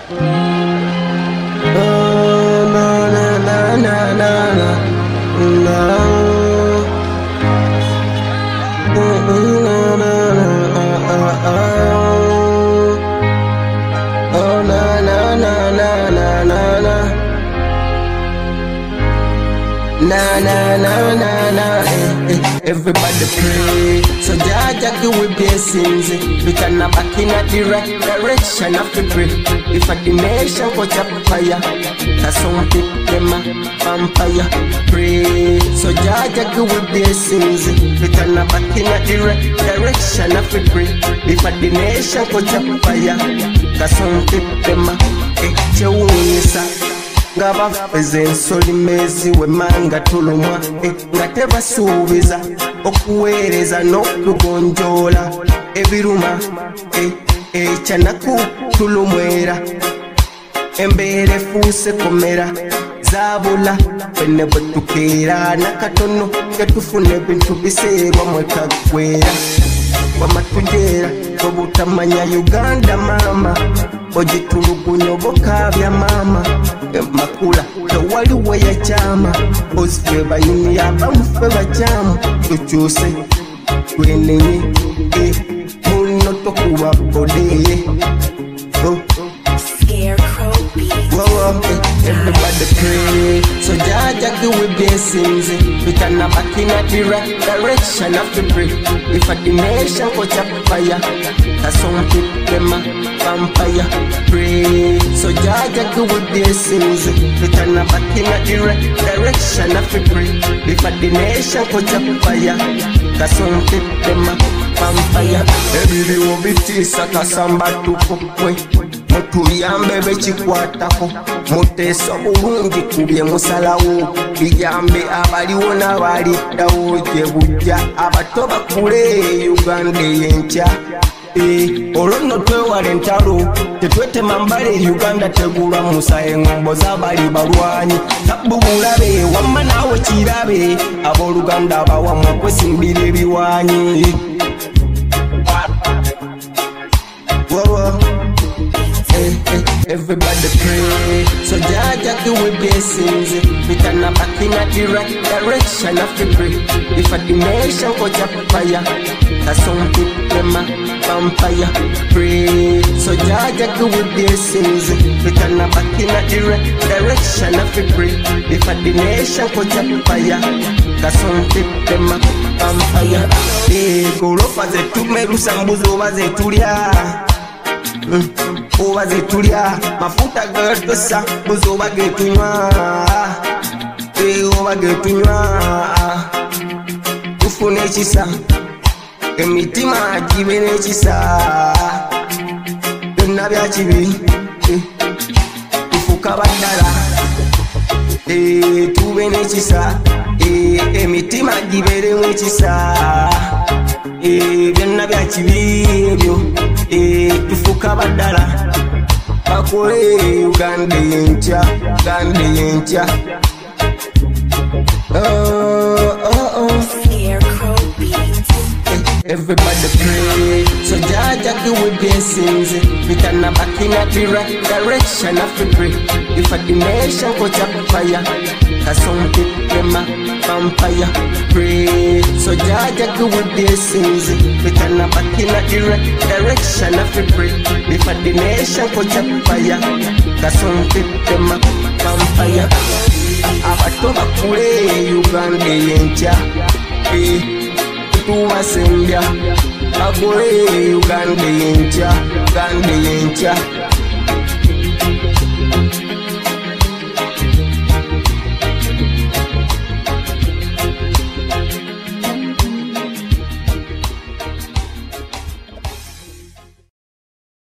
Everybody pray, so Jaja give we blessings. We turn back in a direct direction of the pray. If a the nation catch up fire, that's some people them a vampire. Pray, so Jaja give we blessings. We turn back in a direct direction of the pray. If a the nation catch up fire, that's some people them a chewunisa. Ngaba fezensoli mezi we manga tulumwa nga tebasuubiza okuweereza n'okugonjoola ebiruma ekyanaku tulumwera embeera efuuse komera zaabula fenne bwe tukeera nakatono ketufuna ebintu biseerwa mwekagwera wamatujeera obutamanya Uganda mama ogitulugunya obokaabya mama makula tewaliwo yakyama osife bayini abamufe bakyamu tukyuse twenenye muno tokuba bodeye everybody pray, so Jaja give we blessings. We turn back in a direct direction of the pray. If a the nation catch up fire, that's some people them a vampire. Pray, so Jaja give we blessings. We turn back in a direct direction of the pray. If a the nation catch up fire, that's some people them a vampire. Every will be tisa kasamba tukukwe. Mutuyambe bekikwatako muteesa bulungi kubye musalawo biyambe abaliwo n'abaliddawo gye bujja abato bakule Uganda y'enkya olwo nno twewala entalo tetwetema mbale Uganda tegulwa musa engombo z'abali balwanyi tabbu bulabe wamma naawe kirabe abooluganda abawamu okwesimbira ebiwanyi. Everybody pray, so Jaja give we blessings. We turn back in a direct direction of the pray. If a the nation catch up fire, that's some people them a vampire. Pray, so Jaja give we blessings. We turn back in a direct direction of the pray. If a the nation catch up fire, that's some people them a vampire. Gorofa zetumerusa mbuzi oba zetulya oba zetulya mafuta gatosa mbuzi oba getunywa oba getunywa tufune ekisa emitima gibe n'ekisa byonna bya kibi tufuka baddala tube n'ekisa emitima gibeeremu ekisa byonna bya kibi ebyo tufuka baddala bakole Uganda y'enkya Uganda y'enkya. Everybody pray, so Jaja give we blessings. We turn back in a direct direction of the pray. If a the nation catch up fire, that's some people them a vampire. Pray, so Jaja give we blessings. We turn back in a direct direction of the pray. If a the nation catch up fire, that's some people them a vampire. Abato bakule Uganda y'enkya tubasembya bagole Uganda y'enkya Uganda y'enkya.